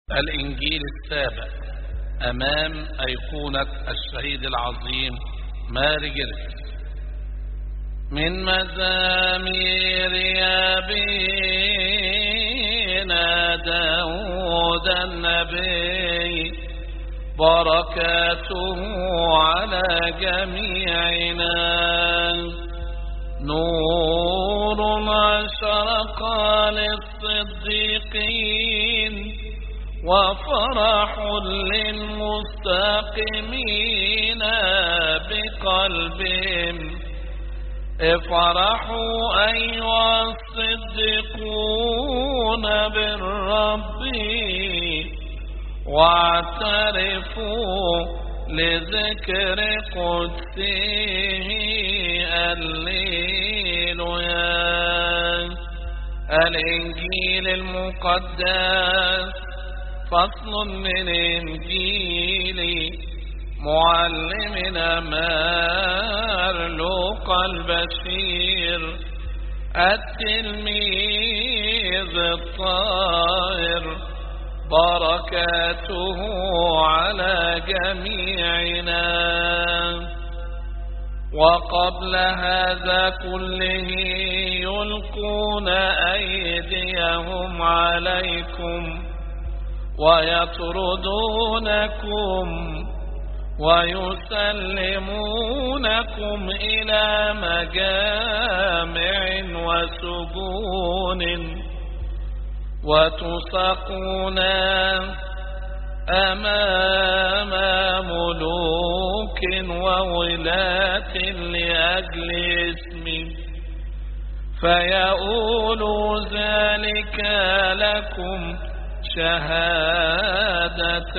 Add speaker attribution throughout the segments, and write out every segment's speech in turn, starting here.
Speaker 1: الإنجيل السابع أمام أيقونة الشهيد العظيم ماري جرجس. من مزامير أبينا داود النبي، بركاته على جميعنا. نور أشرق للصديقين، وفرح للمستقيمين بقلبهم. افرحوا أيها الصديقون بالرب، واعترفوا لذكر قدسه. الليلويا. الإنجيل المقدس فصل من إنجيل معلمنا لوقا البشير، التلميذ الطاهر، بركاته على جميعنا. وقبل هذا كله يلقون أيديهم عليكم، ويطردونكم، ويسلمونكم إلى مجامع وسجون، وتساقون أمام ملوك وولاة لأجل اسمي، فيؤول ذلك لكم شهادة.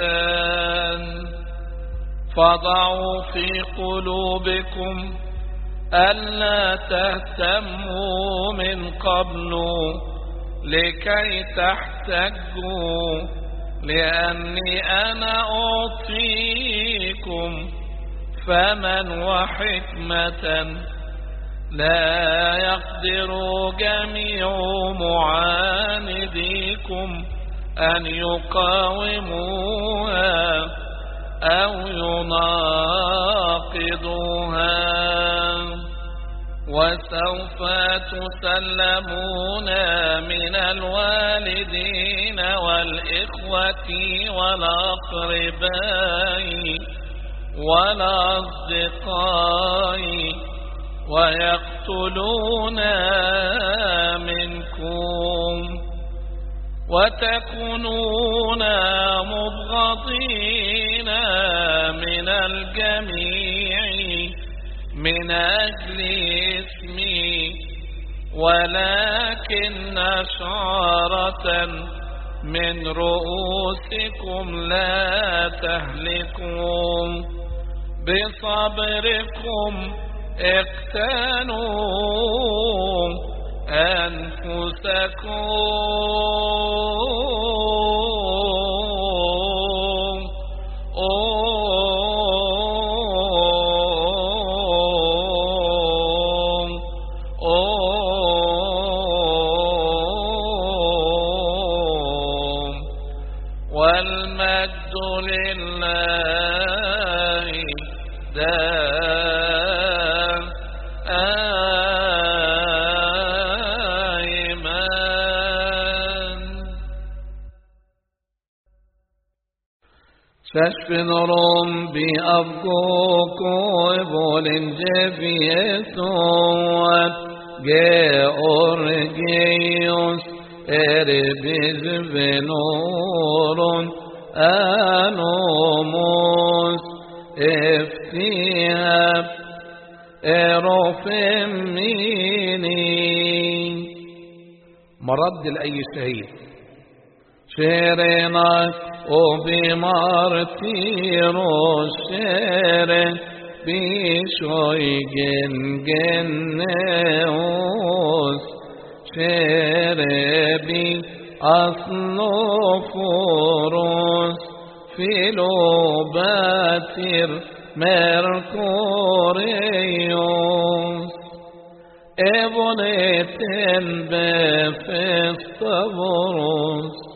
Speaker 1: فضعوا في قلوبكم ألا تهتموا من قبل لكي تحتجوا، لأني أنا أعطيكم فما وحكمة لا يقدر جميع معانديكم أن يقاوموها أو يناقضوها. وسوف تسلمون من الوالدين والإخوة والأقرباء والأصدقاء، ويقتلون منكم، وتكونون مبغضين من الجميع من أجل اسمي، ولكن شعرة من رؤوسكم لا تهلكون. بصبركم اقتنوا أنفسكم. والمجد لله دائما. Sesfinorum bi avgoko volingevietoat Georgios erbis venoron anomos eftihab erofemini. مرد لأي شهيد شيرينك وبمارتيرو شيرين بشويجن جنوس شيربي أصنوفوروس فيلوباتير ميركوريوس Ebonetin befestavorus